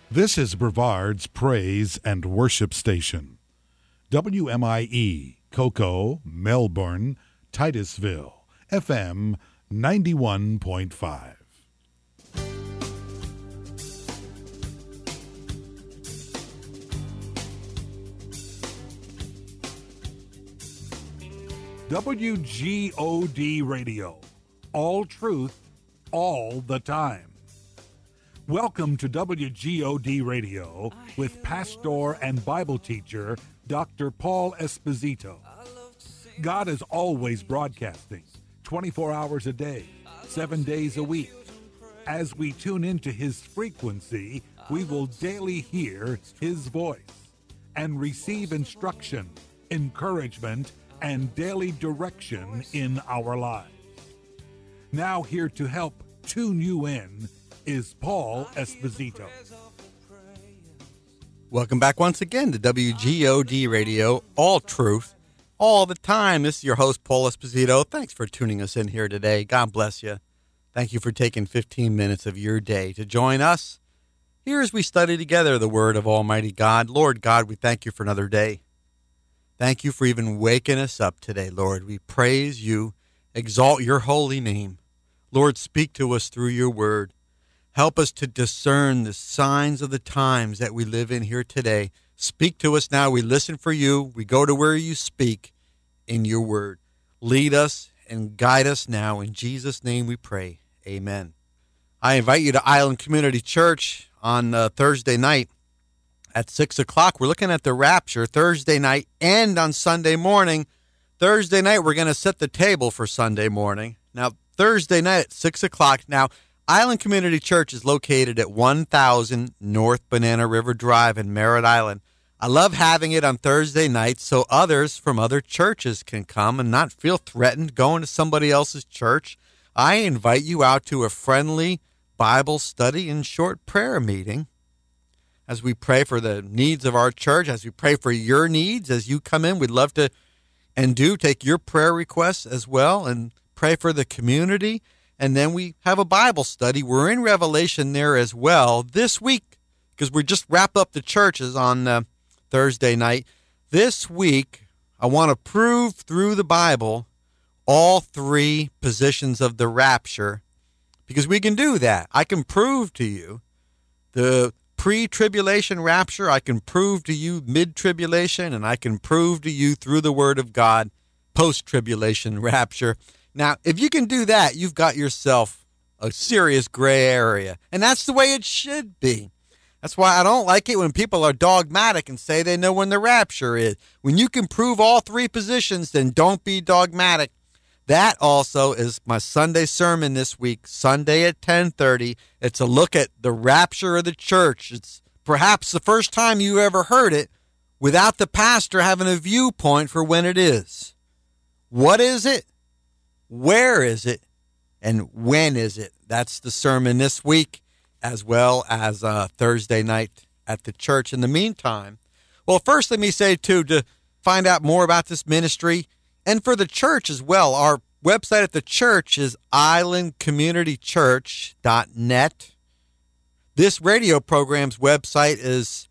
This is Brevard's Praise and Worship Station. WMIE, Cocoa, Melbourne, Titusville, FM 91.5. WGOD Radio. All truth, all the time. Welcome to WGOD Radio with pastor and Bible teacher Dr. Paul Esposito. God is always broadcasting 24 hours a day, 7 days a week. As we tune into his frequency, we will daily hear his voice and receive instruction, encouragement, and daily direction in our lives. Now here to help tune you in is Paul Esposito. Welcome back once again to WGOD Radio, all truth, all the time. This is your host, Paul Esposito. Thanks for tuning us in here today. God bless you. Thank you for taking 15 minutes of your day to join us here as we study together the Word of Almighty God. Lord God, we thank you for another day. Thank you for even waking us up today, Lord. We praise you, exalt your holy name. Lord, speak to us through your word. Help us to discern the signs of the times that we live in here today. Speak to us now. We listen for you. We go to where you speak in your word. Lead us and guide us now. In Jesus' name we pray. Amen. I invite you to Island Community Church on Thursday night at 6 o'clock. We're looking at the rapture Thursday night and on Sunday morning. Thursday night, we're going to set the table for Sunday morning. Now, Thursday night at 6 o'clock. Now, Island Community Church is located at 1000 North Banana River Drive in Merritt Island. I love having it on Thursday nights so others from other churches can come and not feel threatened going to somebody else's church. I invite you out to a friendly Bible study and short prayer meeting as we pray for the needs of our church, as we pray for your needs. As you come in, we'd love to and do take your prayer requests as well and pray for the community. And then we have a Bible study. We're in Revelation there as well this week because we just wrap up the churches on Thursday night. This week, I want to prove through the Bible all three positions of the rapture because we can do that. I can prove to you the pre-tribulation rapture. I can prove to you mid-tribulation, and I can prove to you through the Word of God post-tribulation rapture. Now, if you can do that, you've got yourself a serious gray area, and that's the way it should be. That's why I don't like it when people are dogmatic and say they know when the rapture is. When you can prove all three positions, then don't be dogmatic. That also is my Sunday sermon this week, Sunday at 10:30. It's a look at the rapture of the church. It's perhaps the first time you ever heard it without the pastor having a viewpoint for when it is. What is it? Where is it? And when is it? That's the sermon this week, as well as Thursday night at the church. In the meantime, well, first let me say, too, to find out more about this ministry, and for the church as well, our website at the church is islandcommunitychurch.net. This radio program's website is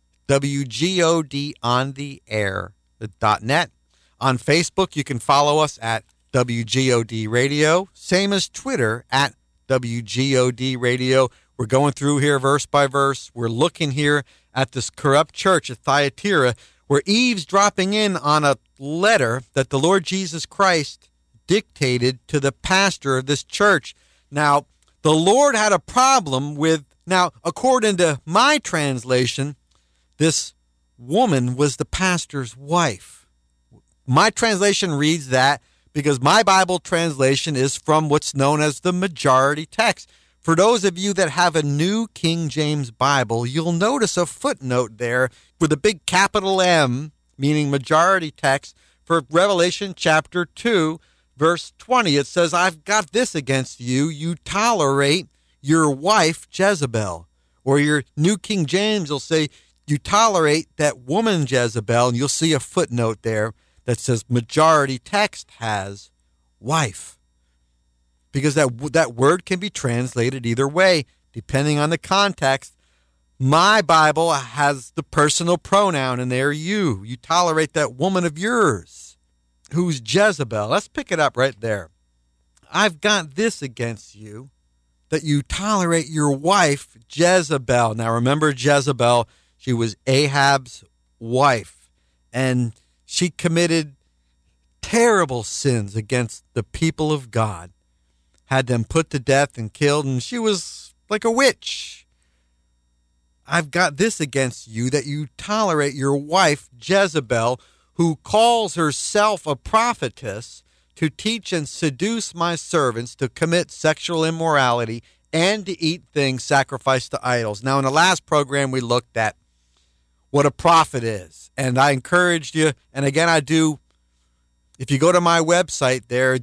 WGODontheair.net. On Facebook, you can follow us at WGOD Radio, same as Twitter at WGOD Radio. We're going through here verse by verse. We're looking here at this corrupt church at Thyatira. We're eavesdropping in on a letter that the Lord Jesus Christ dictated to the pastor of this church. Now, the Lord had a problem with, now, according to my translation, this woman was the pastor's wife. My translation reads that because my Bible translation is from what's known as the majority text. For those of you that have a New King James Bible, you'll notice a footnote there with a big capital M, meaning majority text, for Revelation chapter 2, verse 20. It says, I've got this against you. You tolerate your wife Jezebel. Or your New King James will say, you tolerate that woman Jezebel, and you'll see a footnote there that says majority text has wife. Because that word can be translated either way, depending on the context. My Bible has the personal pronoun in there, you. You tolerate that woman of yours who's Jezebel. Let's pick it up right there. I've got this against you, that you tolerate your wife, Jezebel. Now remember Jezebel, she was Ahab's wife, and she committed terrible sins against the people of God, had them put to death and killed, and she was like a witch. I've got this against you, that you tolerate your wife, Jezebel, who calls herself a prophetess, to teach and seduce my servants to commit sexual immorality and to eat things sacrificed to idols. Now, in the last program, we looked at what a prophet is. And I encouraged you, and again, I do, if you go to my website there,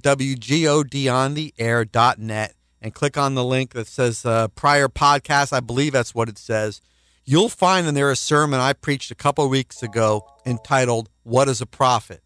wgodontheair.net, and click on the link that says prior podcast, I believe that's what it says, you'll find in there a sermon I preached a couple of weeks ago entitled, What is a Prophet?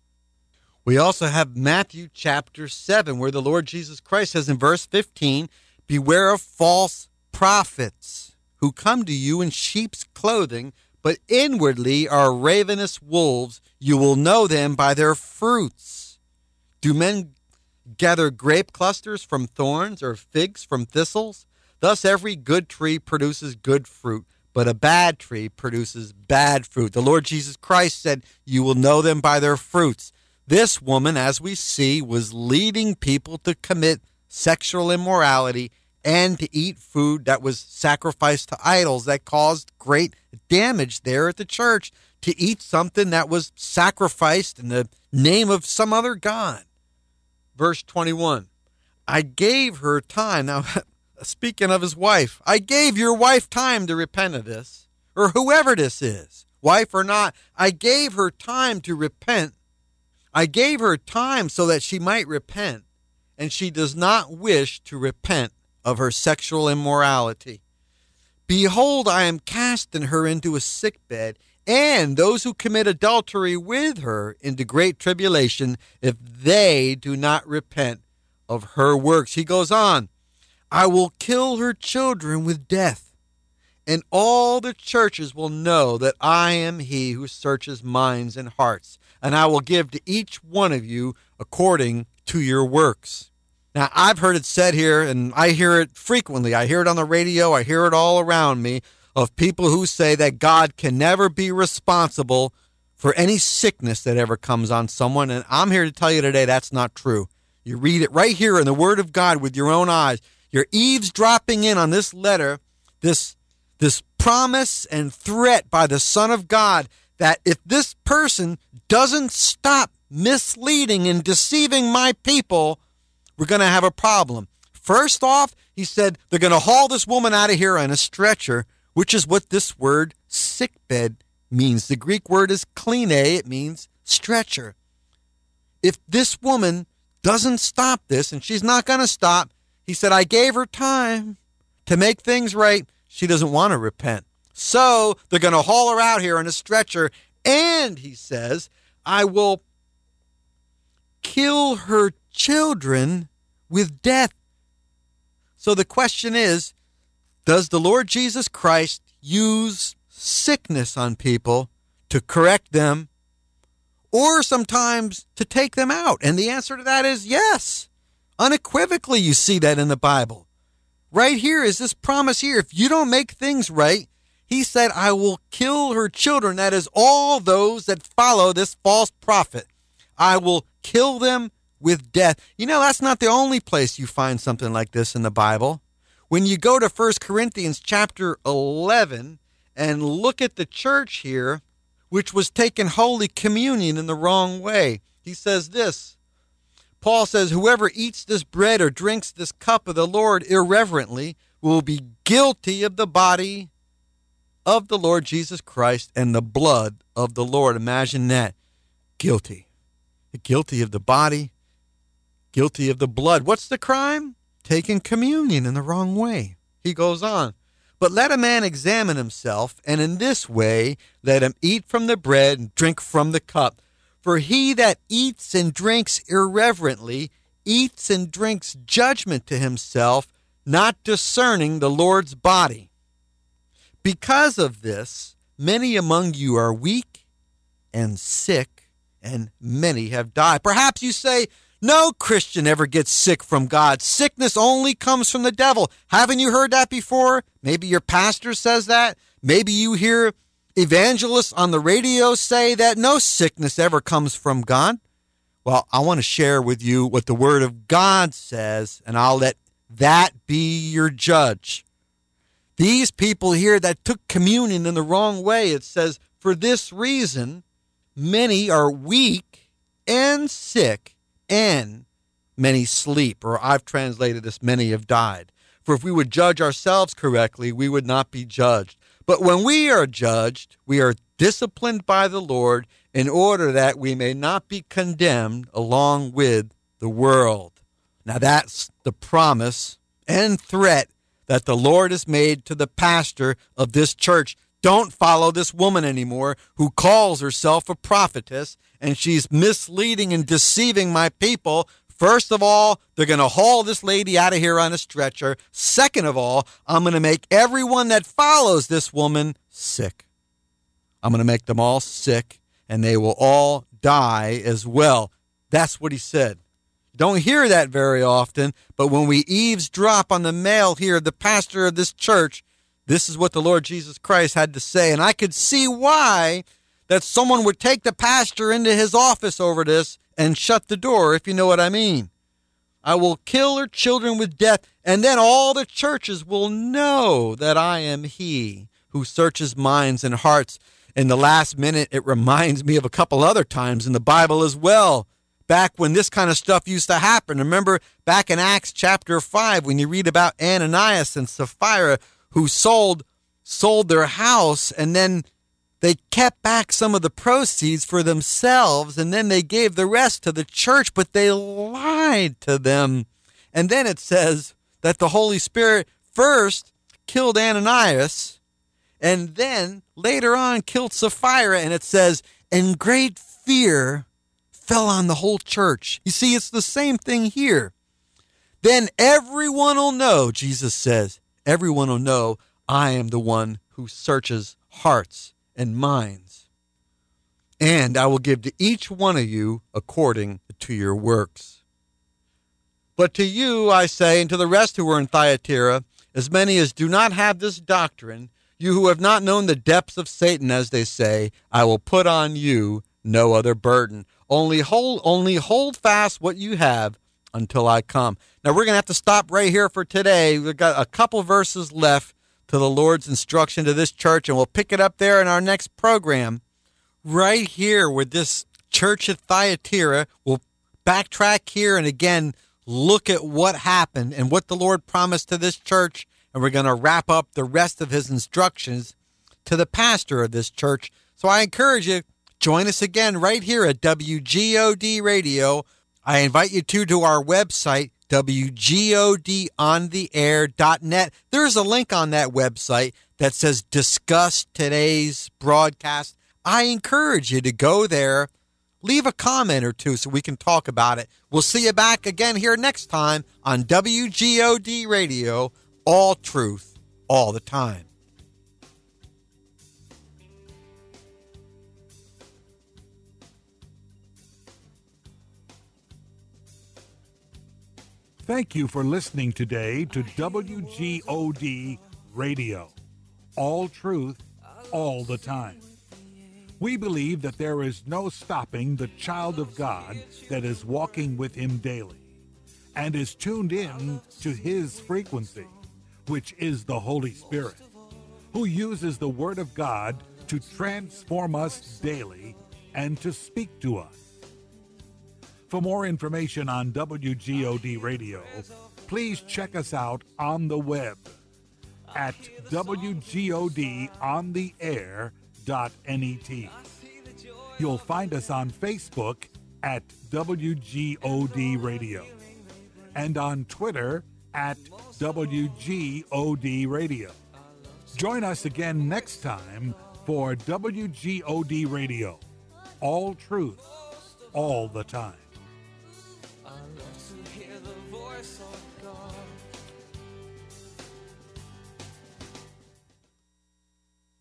We also have Matthew chapter 7, where the Lord Jesus Christ says in verse 15, beware of false prophets who come to you in sheep's clothing, but inwardly are ravenous wolves. You will know them by their fruits. Do men gather grape clusters from thorns or figs from thistles? Thus every good tree produces good fruit, but a bad tree produces bad fruit. The Lord Jesus Christ said, you will know them by their fruits. This woman, as we see, was leading people to commit sexual immorality and to eat food that was sacrificed to idols, that caused great damage there at the church, to eat something that was sacrificed in the name of some other god. Verse 21, I gave her time. Now, speaking of his wife, I gave your wife time to repent of this, or whoever this is, wife or not, I gave her time to repent. I gave her time so that she might repent, and she does not wish to repent of her sexual immorality. Behold, I am casting her into a sickbed, and those who commit adultery with her into great tribulation, if they do not repent of her works. He goes on, I will kill her children with death, and all the churches will know that I am he who searches minds and hearts, and I will give to each one of you according to your works. Now, I've heard it said here, and I hear it frequently. I hear it on the radio. I hear it all around me, of people who say that God can never be responsible for any sickness that ever comes on someone. And I'm here to tell you today that's not true. You read it right here in the Word of God with your own eyes. You're eavesdropping in on this letter, this promise and threat by the Son of God, that if this person doesn't stop misleading and deceiving my people, we're going to have a problem. First off, he said they're going to haul this woman out of here on a stretcher, which is what this word sickbed means. The Greek word is kline. It means stretcher. If this woman doesn't stop this, and she's not going to stop, he said, I gave her time to make things right. She doesn't want to repent. So they're going to haul her out here on a stretcher, and he says, I will kill her children with death. So the question is, does the Lord Jesus Christ use sickness on people to correct them, or sometimes to take them out? And the answer to that is yes. Unequivocally, you see that in the Bible. Right here is this promise here. If you don't make things right, he said, I will kill her children. That is all those that follow this false prophet. I will kill them with death. You know, that's not the only place you find something like this in the Bible. When you go to 1 Corinthians chapter 11 and look at the church here, which was taking Holy Communion in the wrong way, he says this. Paul says, whoever eats this bread or drinks this cup of the Lord irreverently will be guilty of the body of the Lord Jesus Christ and the blood of the Lord. Imagine that. Guilty. Guilty of the body, guilty of the blood. What's the crime? Taking communion in the wrong way. He goes on. But let a man examine himself, and in this way let him eat from the bread and drink from the cup. For he that eats and drinks irreverently eats and drinks judgment to himself, not discerning the Lord's body. Because of this, many among you are weak and sick, and many have died. Perhaps you say, no Christian ever gets sick from God. Sickness only comes from the devil. Haven't you heard that before? Maybe your pastor says that. Maybe you hear evangelists on the radio say that no sickness ever comes from God. Well, I want to share with you what the Word of God says, and I'll let that be your judge. These people here that took communion in the wrong way, it says, for this reason, many are weak and sick, and many sleep. Or I've translated this, many have died. For if we would judge ourselves correctly, we would not be judged. But when we are judged, we are disciplined by the Lord in order that we may not be condemned along with the world. Now that's the promise and threat that the Lord has made to the pastor of this church. Don't follow this woman anymore who calls herself a prophetess, and she's misleading and deceiving my people. First of all, they're going to haul this lady out of here on a stretcher. Second of all, I'm going to make everyone that follows this woman sick. I'm going to make them all sick, and they will all die as well. That's what he said. Don't hear that very often, but when we eavesdrop on the mail here, the pastor of this church, this is what the Lord Jesus Christ had to say. And I could see why that someone would take the pastor into his office over this and shut the door, if you know what I mean. I will kill her children with death, and then all the churches will know that I am he who searches minds and hearts. In the last minute, it reminds me of a couple other times in the Bible as well, back when this kind of stuff used to happen. Remember back in Acts chapter 5 when you read about Ananias and Sapphira who sold their house, and then they kept back some of the proceeds for themselves, and then they gave the rest to the church, but they lied to them. And then it says that the Holy Spirit first killed Ananias, and then later on killed Sapphira, and it says, and great fear fell on the whole church. You see, it's the same thing here. Then everyone will know, Jesus says, everyone will know I am the one who searches hearts and minds. And I will give to each one of you according to your works. But to you I say, and to the rest who were in Thyatira, as many as do not have this doctrine, you who have not known the depths of Satan, as they say, I will put on you no other burden. Only hold fast what you have until I come. Now we're going to have to stop right here for today. We've got a couple verses left to the Lord's instruction to this church, and we'll pick it up there in our next program. Right here with this church at Thyatira, we'll backtrack here and again look at what happened and what the Lord promised to this church, and we're going to wrap up the rest of his instructions to the pastor of this church. So I encourage you, join us again right here at WGOD Radio. I invite you to our website, WGODontheair.net. There's a link on that website that says discuss today's broadcast. I encourage you to go there, leave a comment or two so we can talk about it. We'll see you back again here next time on WGOD Radio, all truth, all the time. Thank you for listening today to WGOD Radio. All truth, all the time. We believe that there is no stopping the child of God that is walking with him daily and is tuned in to his frequency, which is the Holy Spirit, who uses the Word of God to transform us daily and to speak to us. For more information on WGOD Radio, please check us out on the web at WGODontheair.net. You'll find us on Facebook at WGOD Radio and on Twitter at WGOD Radio. Join us again next time for WGOD Radio. All truth, all the time.